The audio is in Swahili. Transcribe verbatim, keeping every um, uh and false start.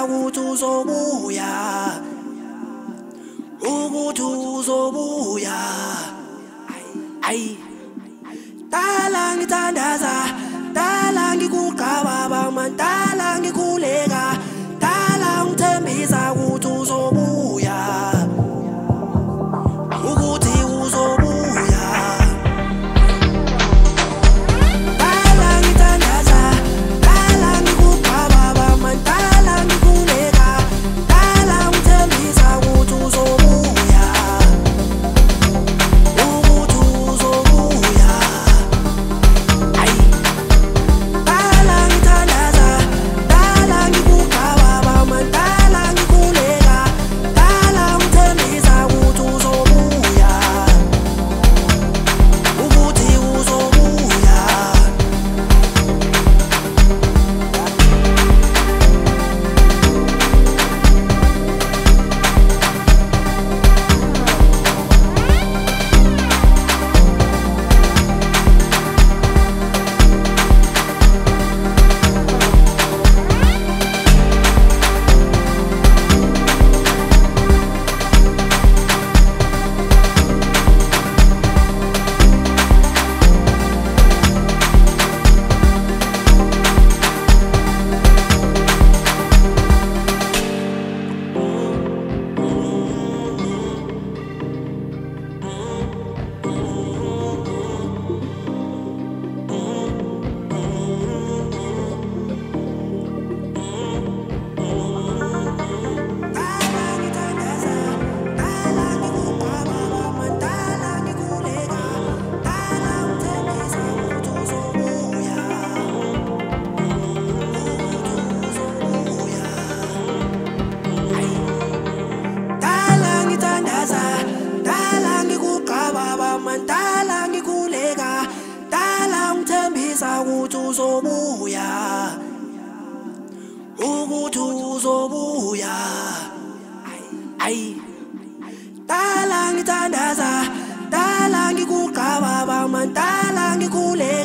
ukuthi uzobuya, ukuthi uzobuya. Ayi dala ngithandaza, dala ngikuqaba bama, dala ngikhuleka, dala ungithembisa ukuthi uzobuya, ukuthi uzobuya. Dala ngithandaza, dala ngikuqaba bama, dala ngikhuleka, dala ungithembisa ukuthi uzobuya, ukuthi uzobuya. Ayi dala ngithandaza, dala ngikuqaba bama, dala ngikhuleka, dala ungithembisa ukuthi uzobuya, ukuthi uzobuya. Dala ngikhuleka, dala ungithembisa ukuthi uzobuya, ukuthi uzobuya. Ayi dala ngithandaza, dala ngikuqaba bama, dala ngikhuleka.